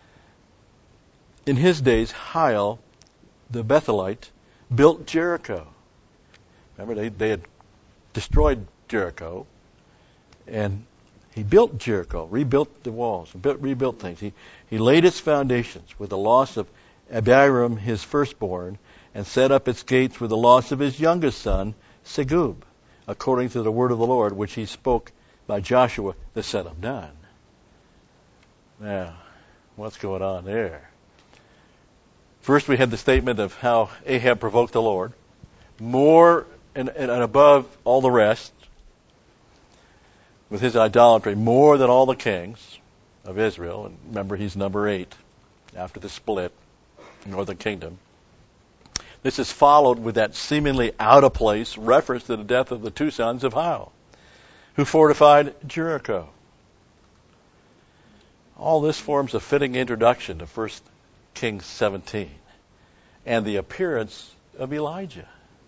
in his days, Hiel, the Bethelite, built Jericho. Remember, they, they had destroyed Jericho, and he built Jericho, rebuilt the walls, built, rebuilt things. He, he laid its foundations with the loss of Abiram, his firstborn, and set up its gates with the loss of his youngest son, Segub, according to the word of the Lord, which he spoke by Joshua, the son of Nun. Now, what's going on there? First, we had the statement of how Ahab provoked the Lord, more and, and above all the rest, with his idolatry, more than all the kings of Israel. And remember, he's number eight after the split, northern kingdom. This is followed with that seemingly out-of-place reference to the death of the two sons of Hiel, who fortified Jericho. All this forms a fitting introduction to First Kings seventeen and the appearance of Elijah.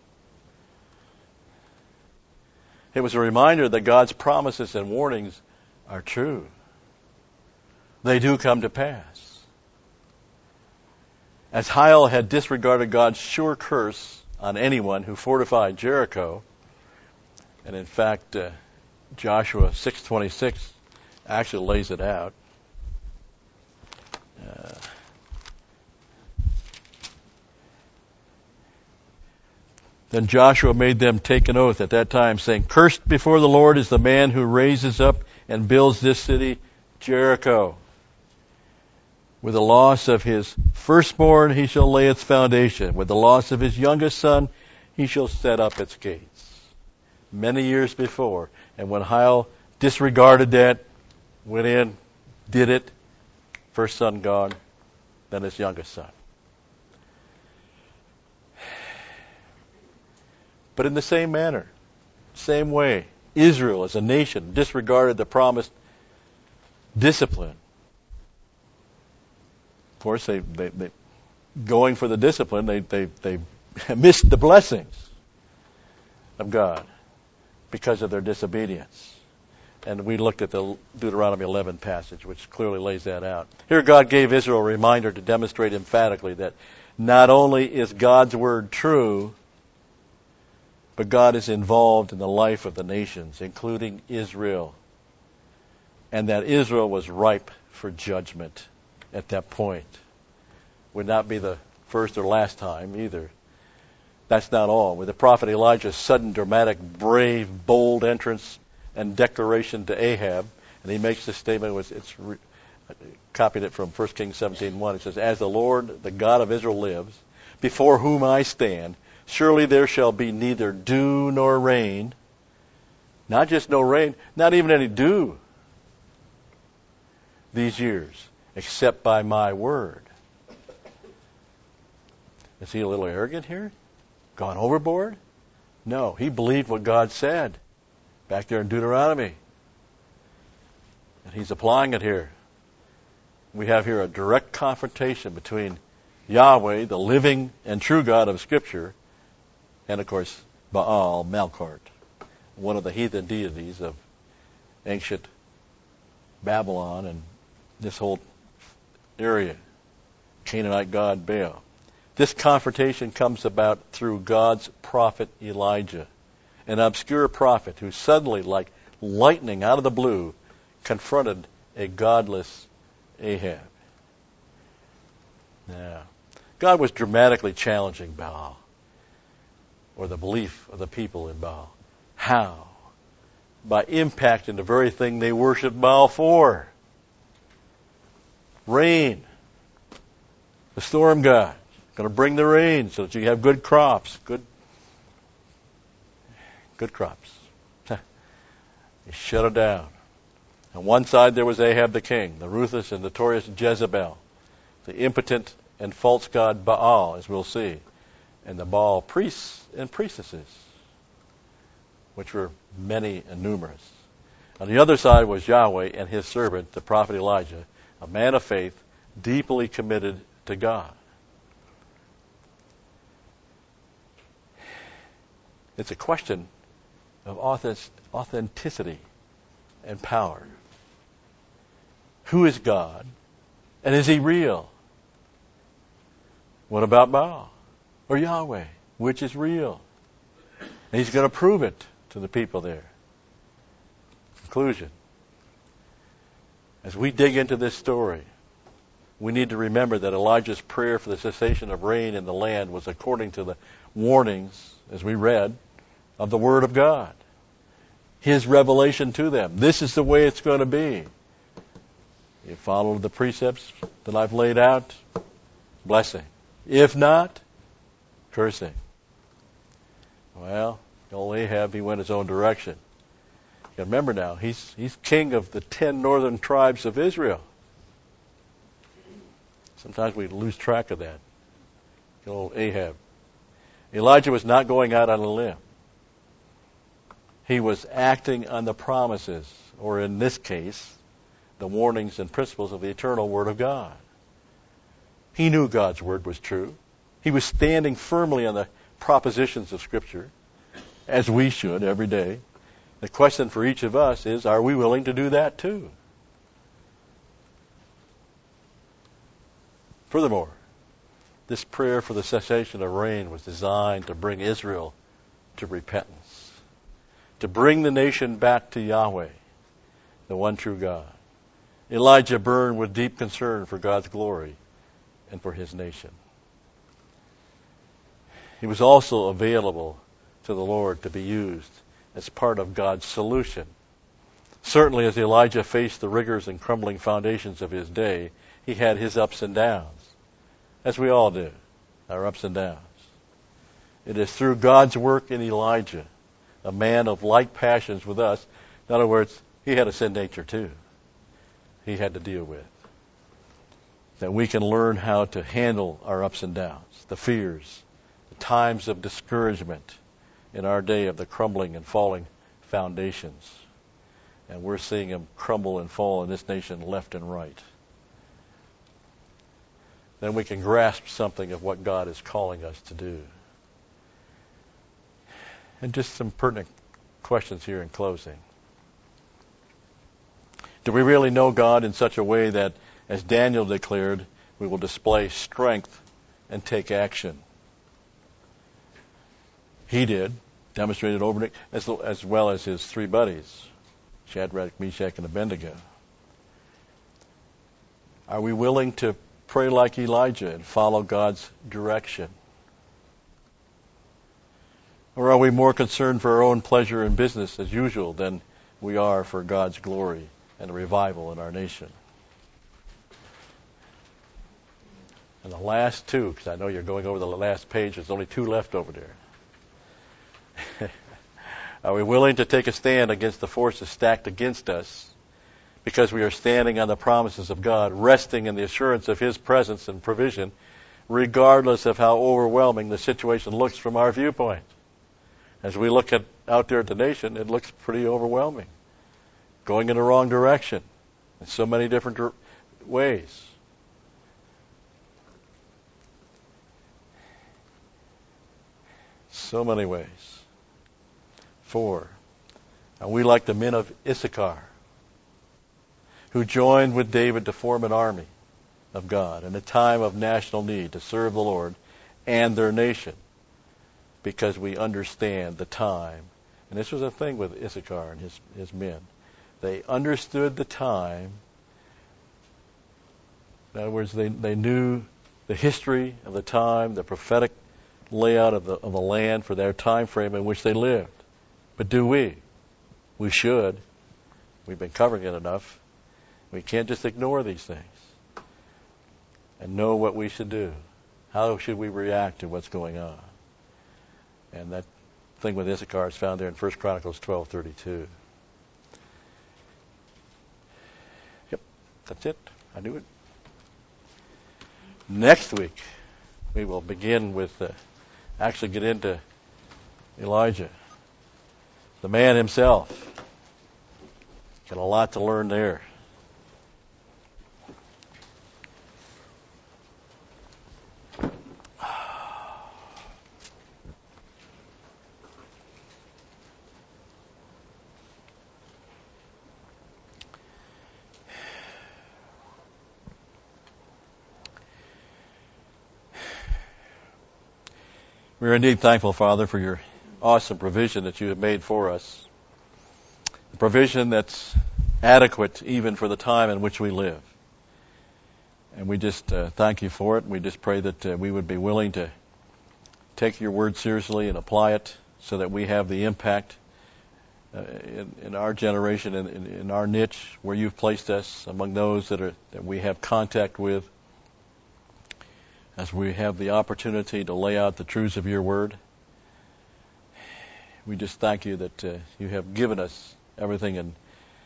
It was a reminder that God's promises and warnings are true. They do come to pass. As Hiel had disregarded God's sure curse on anyone who fortified Jericho, and in fact, uh, Joshua six twenty-six actually lays it out. Uh, Then Joshua made them take an oath at that time, saying, "Cursed before the Lord is the man who raises up and builds this city, Jericho. With the loss of his firstborn he shall lay its foundation. With the loss of his youngest son he shall set up its gates." Many years before. And when Hiel disregarded that, went in, did it, first son gone, then his youngest son. But in the same manner, same way, Israel as a nation disregarded the promised discipline. Of course, they, they, they going for the discipline, they, they, they missed the blessings of God because of their disobedience. And we looked at the Deuteronomy eleven passage, which clearly lays that out. Here God gave Israel a reminder to demonstrate emphatically that not only is God's word true, but God is involved in the life of the nations, including Israel. And that Israel was ripe for judgment at that point. Would not be the first or last time either. That's not all. With the prophet Elijah's sudden, dramatic, brave, bold entrance and declaration to Ahab, and he makes this statement, it's, it's re, copied it from First Kings seventeen one. It says, "As the Lord, the God of Israel lives, before whom I stand, surely there shall be neither dew nor rain," not just no rain, not even any dew, "these years, except by my word." Is he a little arrogant here? Gone overboard? No, he believed what God said back there in Deuteronomy. And he's applying it here. We have here a direct confrontation between Yahweh, the living and true God of Scripture, and, of course, Baal, Melkart, one of the heathen deities of ancient Babylon and this whole area. Canaanite god Baal. This confrontation comes about through God's prophet Elijah, an obscure prophet who suddenly, like lightning out of the blue, confronted a godless Ahab. Now, God was dramatically challenging Baal, or the belief of the people in Baal. How? By impacting the very thing they worshiped Baal for. Rain. The storm god. Going to bring the rain so that you have good crops. Good, good crops. He shut it down. On one side there was Ahab the king, the ruthless and notorious Jezebel, the impotent and false god Baal, as we'll see, and the Baal priests and priestesses, which were many and numerous. On the other side was Yahweh and his servant, the prophet Elijah, a man of faith, deeply committed to God. It's a question of authenticity and power. Who is God? And is he real? What about Baal or Yahweh? Which is real? And he's going to prove it to the people there. Conclusion. As we dig into this story, we need to remember that Elijah's prayer for the cessation of rain in the land was according to the warnings, as we read, of the Word of God. His revelation to them. This is the way it's going to be. You follow the precepts that I've laid out, blessing. If not, cursing. Well, old Ahab, he went his own direction. You remember now, he's he's king of the ten northern tribes of Israel. Sometimes we lose track of that. Old Ahab. Elijah was not going out on a limb. He was acting on the promises, or in this case, the warnings and principles of the eternal Word of God. He knew God's Word was true. He was standing firmly on the propositions of Scripture, as we should every day. The question for each of us is, are we willing to do that too? Furthermore, this prayer for the cessation of rain was designed to bring Israel to repentance, to bring the nation back to Yahweh, the one true God. Elijah burned with deep concern for God's glory and for his nation. He was also available to the Lord to be used as part of God's solution. Certainly as Elijah faced the rigors and crumbling foundations of his day, he had his ups and downs, as we all do, our ups and downs. It is through God's work in Elijah, a man of like passions with us. In other words, he had a sin nature too. He had to deal with. That we can learn how to handle our ups and downs, the fears, the times of discouragement in our day of the crumbling and falling foundations. And we're seeing them crumble and fall in this nation left and right. Then we can grasp something of what God is calling us to do. And just some pertinent questions here in closing. Do we really know God in such a way that, as Daniel declared, we will display strength and take action? He did, demonstrated over as, as well as his three buddies, Shadrach, Meshach, and Abednego. Are we willing to pray like Elijah and follow God's direction? Or are we more concerned for our own pleasure and business as usual than we are for God's glory and a revival in our nation? And the last two, because I know you're going over the last page, there's only two left over there. Are we willing to take a stand against the forces stacked against us because we are standing on the promises of God, resting in the assurance of His presence and provision, regardless of how overwhelming the situation looks from our viewpoint? As we look at out there at the nation, it looks pretty overwhelming, going in the wrong direction in so many different dir- ways. So many ways. Four, are we like the men of Issachar, who joined with David to form an army of God, in a time of national need to serve the Lord and their nation, because we understand the time. And this was a thing with Issachar and his, his men. They understood the time. In other words, they, they knew the history of the time, the prophetic layout of the, of the land for their time frame in which they lived. But do we? We should. We've been covering it enough. We can't just ignore these things and know what we should do. How should we react to what's going on? And that thing with Issachar is found there in First Chronicles twelve thirty-two. Yep, that's it. I knew it. Next week, we will begin with, uh, actually get into Elijah, the man himself. Got a lot to learn there. We are indeed thankful, Father, for your awesome provision that you have made for us. A provision that's adequate even for the time in which we live. And we just uh, thank you for it. We just pray that uh, we would be willing to take your word seriously and apply it so that we have the impact uh, in, in our generation, in, in, in our niche, where you've placed us, among those that, are, that we have contact with, as we have the opportunity to lay out the truths of your word. We just thank you that uh, you have given us everything in,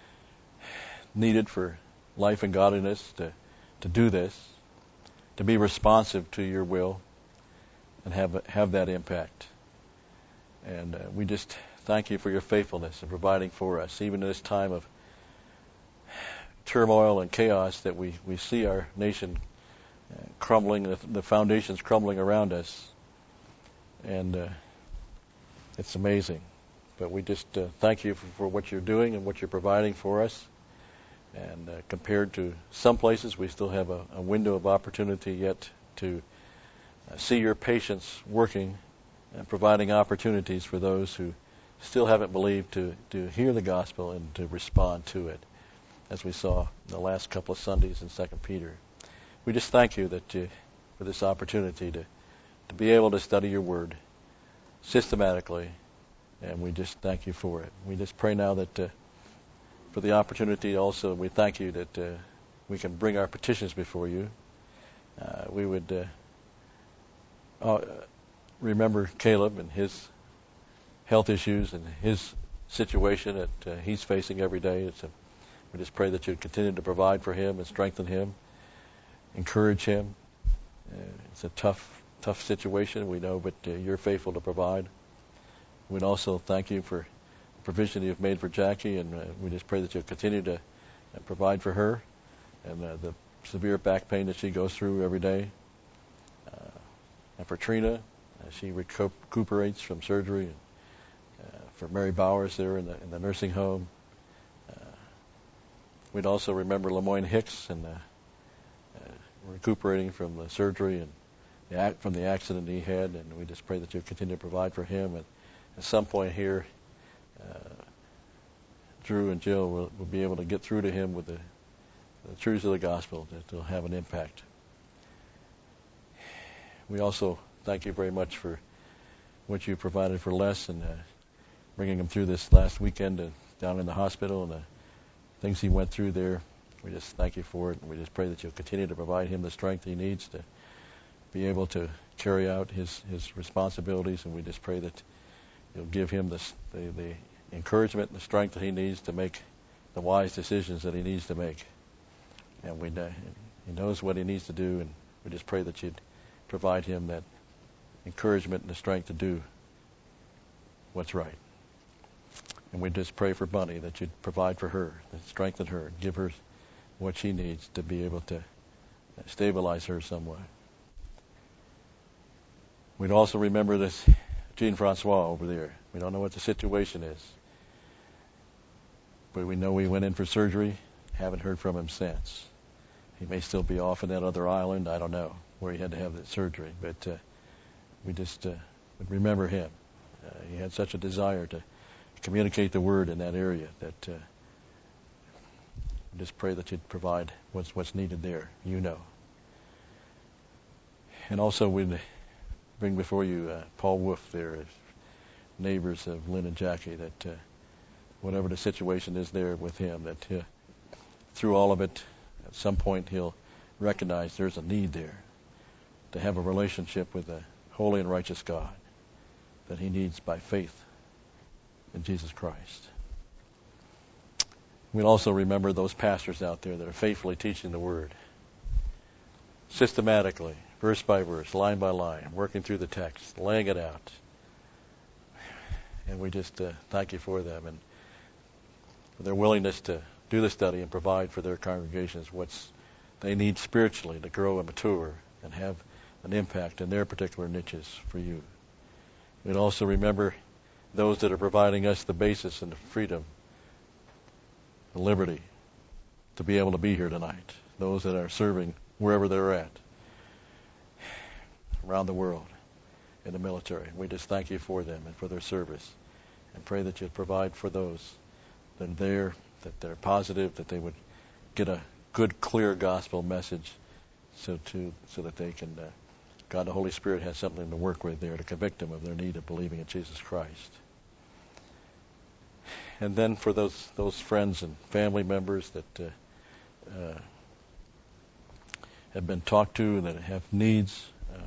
needed for life and godliness to, to do this, to be responsive to your will and have have that impact. And uh, we just thank you for your faithfulness in providing for us, even in this time of turmoil and chaos that we, we see our nation Uh, crumbling, the, the foundations crumbling around us. And uh, it's amazing. But we just uh, thank you for, for what you're doing and what you're providing for us. And uh, compared to some places, we still have a, a window of opportunity yet to uh, see your patience working and providing opportunities for those who still haven't believed to, to hear the gospel and to respond to it, as we saw in the last couple of Sundays in Second Peter. We just thank you that uh, for this opportunity to, to be able to study your word systematically, and we just thank you for it. We just pray now that uh, for the opportunity also, we thank you that uh, we can bring our petitions before you. Uh, we would uh, uh, remember Caleb and his health issues and his situation that uh, he's facing every day. It's a, we just pray that you'd continue to provide for him and strengthen him. Encourage him. Uh, it's a tough, tough situation, we know, but uh, you're faithful to provide. We'd also thank you for the provision you've made for Jackie, and uh, we just pray that you'll continue to uh, provide for her and uh, the severe back pain that she goes through every day. Uh, and for Trina, uh, she recuperates from surgery. And, uh, for Mary Bowers there in the, in the nursing home. Uh, we'd also remember Lemoyne Hicks and uh, recuperating from the surgery and the act, from the accident he had, and we just pray that you continue to provide for him. And at some point here, uh, Drew and Jill will, will be able to get through to him with the, the truths of the gospel that will have an impact. We also thank you very much for what you provided for Les and uh, bringing him through this last weekend uh, down in the hospital and the things he went through there. We just thank you for it, and we just pray that you'll continue to provide him the strength he needs to be able to carry out his, his responsibilities, and we just pray that you'll give him the, the, the encouragement and the strength that he needs to make the wise decisions that he needs to make. And we know, he knows what he needs to do, and we just pray that you'd provide him that encouragement and the strength to do what's right. And we just pray for Bunny that you'd provide for her, that strengthen her, and give her what she needs to be able to stabilize her somewhat. We'd also remember this Jean-Francois over there. We don't know what the situation is, but we know he went in for surgery. Haven't heard from him since. He may still be off in that other island. I don't know where he had to have that surgery, but uh, we just uh, would remember him. Uh, he had such a desire to communicate the word in that area that uh, just pray that you'd provide what's what's needed there. You know. And also we'd bring before you uh, Paul Wolf there, as neighbors of Lynn and Jackie, that uh, whatever the situation is there with him, that uh, through all of it, at some point he'll recognize there's a need there to have a relationship with a holy and righteous God that he needs by faith in Jesus Christ. We'll also remember those pastors out there that are faithfully teaching the Word, systematically, verse by verse, line by line, working through the text, laying it out. And we just uh, thank you for them and for their willingness to do the study and provide for their congregations what's they need spiritually to grow and mature and have an impact in their particular niches for you. We'd also remember those that are providing us the basis and the freedom, the liberty to be able to be here tonight. Those that are serving wherever they're at around the world in the military. We just thank you for them and for their service, and pray that you'd provide for those that are there, that they're positive, that they would get a good, clear gospel message, so to so that they can, uh, God the Holy Spirit has something to work with there to convict them of their need of believing in Jesus Christ. And then for those those friends and family members that uh, uh, have been talked to and that have needs. Uh,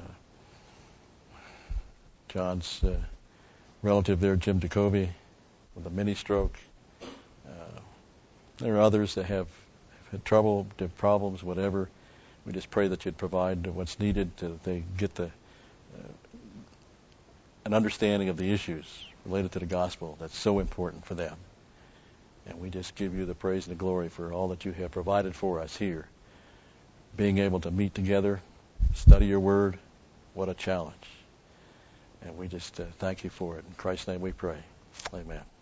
John's uh, relative there, Jim Jacoby, with a mini stroke. Uh, there are others that have, have had trouble, have problems, whatever. We just pray that you'd provide what's needed so that they get the uh, an understanding of the issues related to the gospel that's so important for them. And we just give you the praise and the glory for all that you have provided for us here. Being able to meet together, study your word, what a challenge. And we just uh, thank you for it. In Christ's name we pray. Amen.